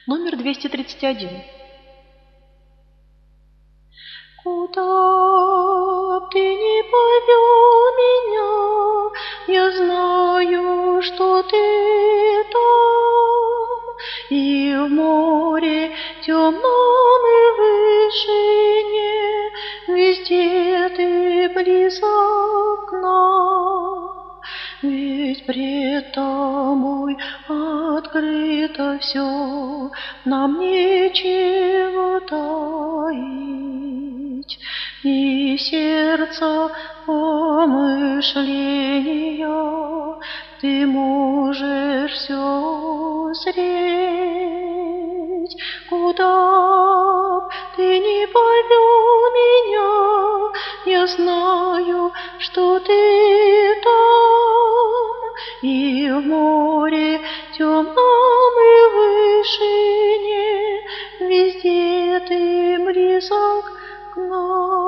Номер 231. Куда б ты не повел меня, я знаю, что ты там, и в море темном и вышине везде ты близок к нам. Ведь пред тобой открыто все, нам нечего таить, и сердца помышления ты можешь все зреть. Куда б ты не повел меня, я знаю, что ты там, и в море темном и вышине везде ты близок к нам.